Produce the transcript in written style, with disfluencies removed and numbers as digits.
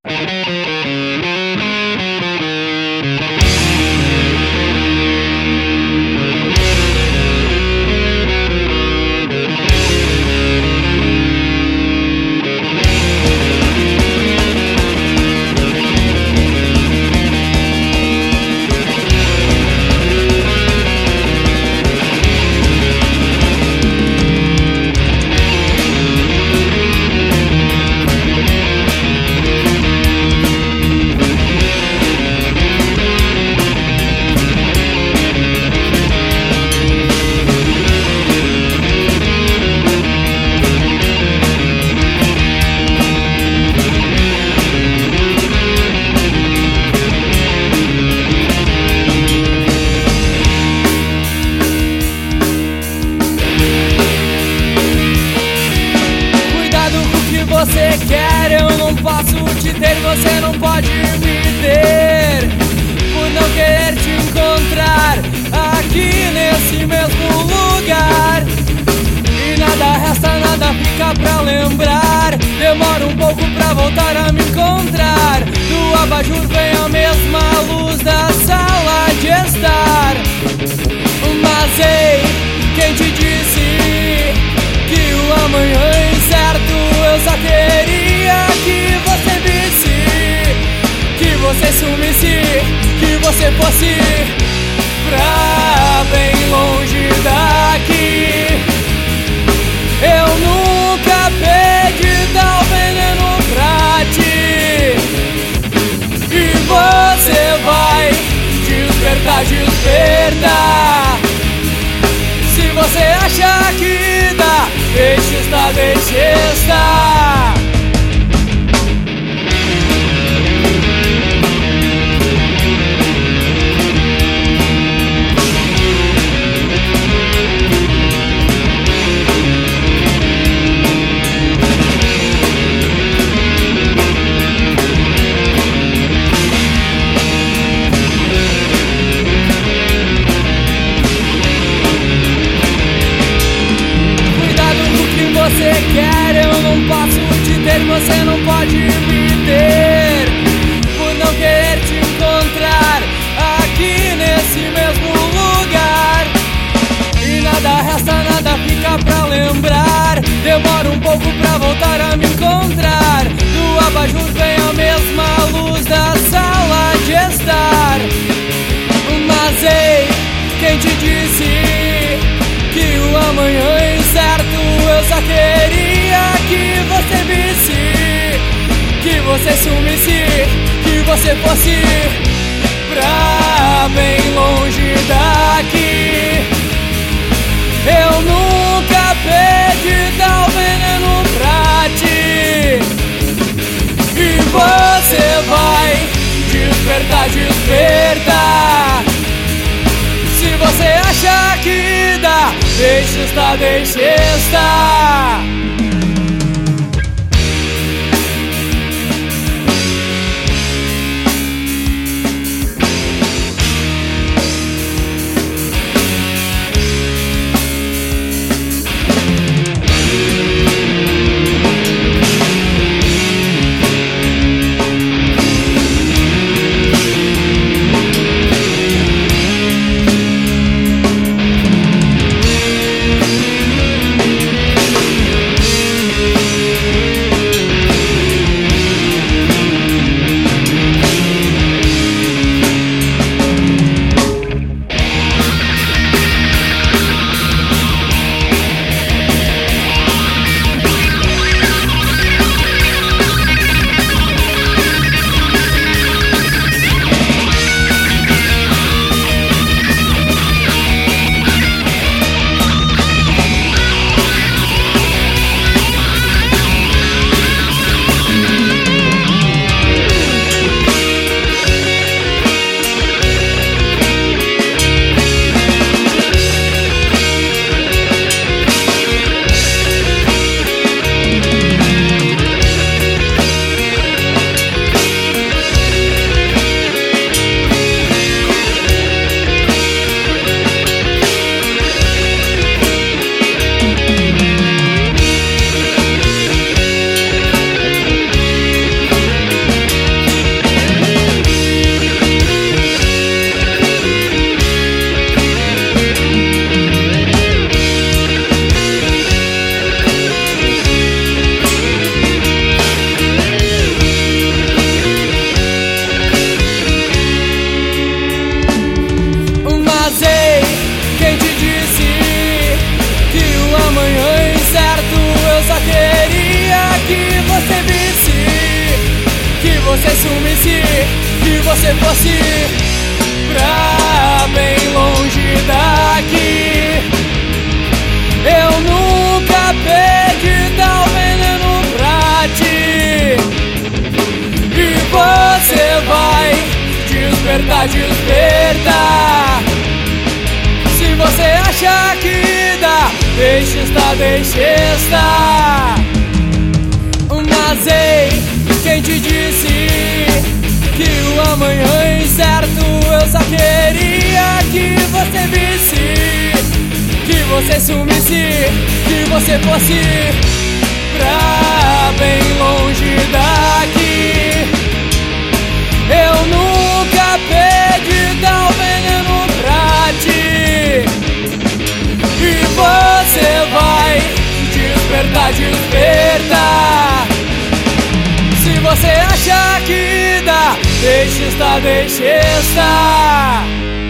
Você quer, eu não posso te ter, você não pode me ter, por não querer te encontrar aqui nesse mesmo lugar. E nada resta, nada fica pra lembrar, demora um pouco pra voltar a me encontrar. Do abajur vem a mesma luz da sala de estar. Mas ei, quem te disse que o amanhã é incerto? Eu só queria que você visse, que você sumisse, que você fosse pra bem longe daqui. Eu nunca pedi tal veneno pra ti, e você vai despertar, despertar. Se você acha que dá, deixa estar, deixa estar. Você quer, eu não posso te ter, você não pode me ter, por não querer te encontrar aqui nesse mesmo lugar. E nada resta, nada fica pra lembrar, demora um pouco pra voltar a me encontrar. Do abajur vem a mesma luz da sala de estar. Mas ei, quem te disse que o amanhã é incerto? Eu só queria que você visse, que você sumisse, que você fosse pra bem longe daqui. Eu nunca pedi tal veneno pra ti, e você vai despertar, despertar. Se você acha que dá, deixa estar, deixa estar. sumisse, que você fosse pra bem longe daqui. Eu nunca pedi tal veneno pra ti, e você vai despertar. Se você acha que dá, deixa estar. Mas ei, quem te disse que o amanhã incerto? Eu só queria que você visse, que você sumisse, que você fosse pra bem longe daqui. Eu nunca pedi tal veneno pra ti, e você vai despertar. Se você acha que dá, deixa estar.